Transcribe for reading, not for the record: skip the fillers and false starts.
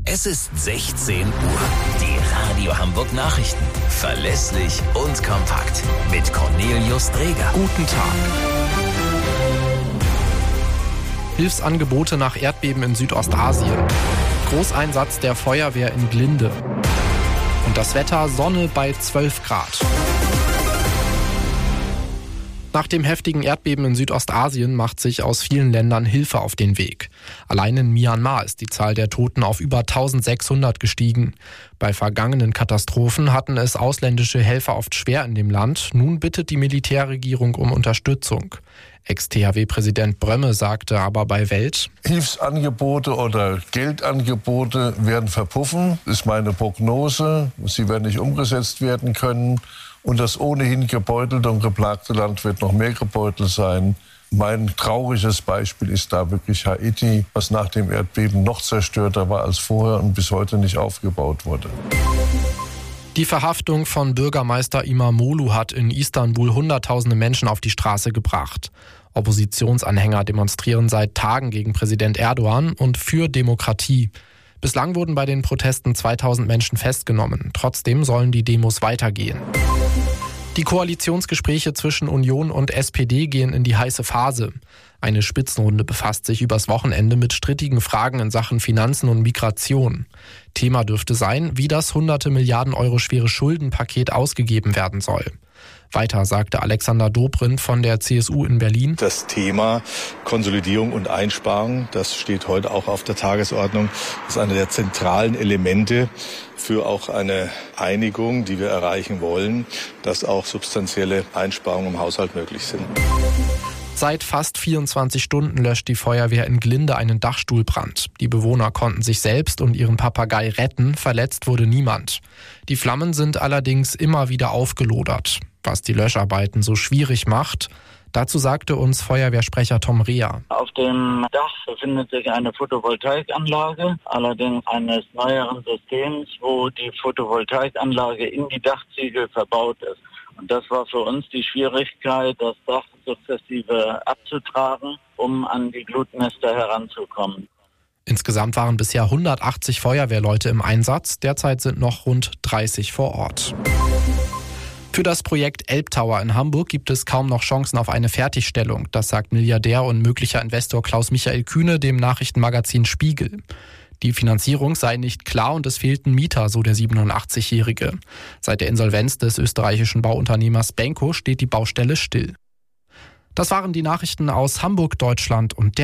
Es ist 16 Uhr. Die Radio Hamburg Nachrichten. Verlässlich und kompakt. Mit Cornelius Dreger. Guten Tag. Hilfsangebote nach Erdbeben in Südostasien. Großeinsatz der Feuerwehr in Glinde. Und das Wetter: Sonne bei 12 Grad. Nach dem heftigen Erdbeben in Südostasien macht sich aus vielen Ländern Hilfe auf den Weg. Allein in Myanmar ist die Zahl der Toten auf über 1600 gestiegen. Bei vergangenen Katastrophen hatten es ausländische Helfer oft schwer in dem Land. Nun bittet die Militärregierung um Unterstützung. Ex-THW-Präsident Brömme sagte aber bei Welt: Hilfsangebote oder Geldangebote werden verpuffen, ist meine Prognose. Sie werden nicht umgesetzt werden können. Und das ohnehin gebeutelte und geplagte Land wird noch mehr gebeutelt sein. Mein trauriges Beispiel ist da wirklich Haiti, was nach dem Erdbeben noch zerstörter war als vorher und bis heute nicht aufgebaut wurde. Die Verhaftung von Bürgermeister İmamoğlu hat in Istanbul Hunderttausende Menschen auf die Straße gebracht. Oppositionsanhänger demonstrieren seit Tagen gegen Präsident Erdogan und für Demokratie. Bislang wurden bei den Protesten 2000 Menschen festgenommen. Trotzdem sollen die Demos weitergehen. Die Koalitionsgespräche zwischen Union und SPD gehen in die heiße Phase. Eine Spitzenrunde befasst sich übers Wochenende mit strittigen Fragen in Sachen Finanzen und Migration. Thema dürfte sein, wie das hunderte Milliarden Euro schwere Schuldenpaket ausgegeben werden soll. Weiter sagte Alexander Dobrindt von der CSU in Berlin: Das Thema Konsolidierung und Einsparung, das steht heute auch auf der Tagesordnung. Das ist einer der zentralen Elemente für auch eine Einigung, die wir erreichen wollen, dass auch substanzielle Einsparungen im Haushalt möglich sind. Seit fast 24 Stunden löscht die Feuerwehr in Glinde einen Dachstuhlbrand. Die Bewohner konnten sich selbst und ihren Papagei retten, verletzt wurde niemand. Die Flammen sind allerdings immer wieder aufgelodert, was die Löscharbeiten so schwierig macht. Dazu sagte uns Feuerwehrsprecher Tom Reher: Auf dem Dach befindet sich eine Photovoltaikanlage, allerdings eines neueren Systems, wo die Photovoltaikanlage in die Dachziegel verbaut ist. Und das war für uns die Schwierigkeit, das Dach sukzessive abzutragen, um an die Glutnester heranzukommen. Insgesamt waren bisher 180 Feuerwehrleute im Einsatz. Derzeit sind noch rund 30 vor Ort. Für das Projekt Elbtower in Hamburg gibt es kaum noch Chancen auf eine Fertigstellung. Das sagt Milliardär und möglicher Investor Klaus-Michael Kühne dem Nachrichtenmagazin Spiegel. Die Finanzierung sei nicht klar und es fehlten Mieter, so der 87-Jährige. Seit der Insolvenz des österreichischen Bauunternehmers Benko steht die Baustelle still. Das waren die Nachrichten aus Hamburg, Deutschland und der